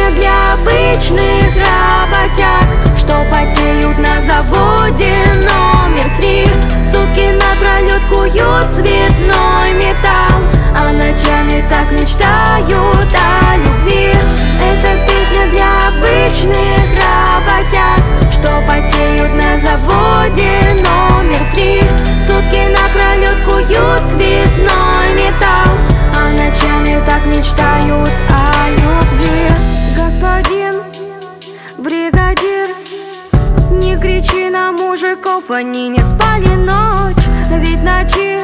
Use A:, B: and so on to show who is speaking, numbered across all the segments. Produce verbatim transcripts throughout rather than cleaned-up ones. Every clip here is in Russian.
A: песня для обычных работяг, что потеют на заводе номер три. Сутки напролет куют цветной металл, а ночами так мечтают о любви. Это песня для обычных работяг, что потеют на заводе номер три. Сутки напролет куют цветной металл, а ночами так мечтают о любви. Господин бригадир, не кричи на мужиков, они не спали ночь, ведь ночи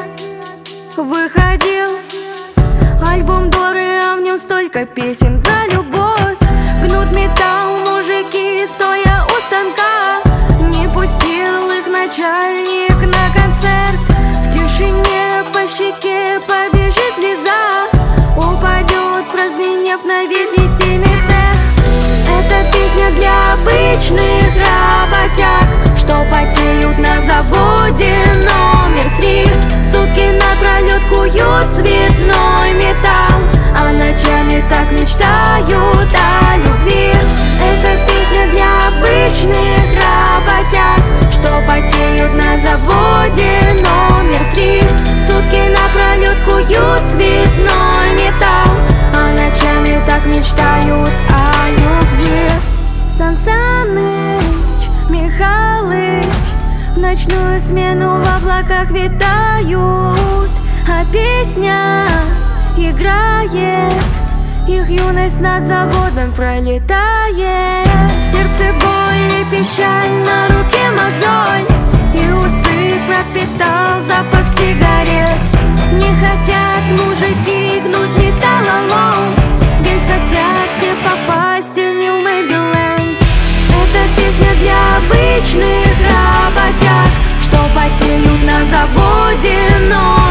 A: выходил альбом Доры, а в нем столько песен про любовь. Гнут металл мужики, стоя у станка, не пустил их начальник на концерт. В тишине по щеке побежит слеза, упадет, прозвенев на весь литейный цех. Это песня для обычных работяг, что потеют на заводе номер три. Сутки напролет куют цветной металл, а ночами так мечтают о любви. Это песня для обычных работяг, что потеют на заводе номер три. Сутки напролет куют цветной металл, а ночами так мечтают о любви. Сан Саныч, Михалыч в ночную смену в облаках витают, а песня играет, их юность над заводом пролетает. В сердце боль и печаль, на руке мозоль, и усы пропитал запах сигарет. Не хотят мужики гнуть металлолом, ведь хотят все попасть в New Maryland. Это песня для обычных работяг, что потеют на заводе, но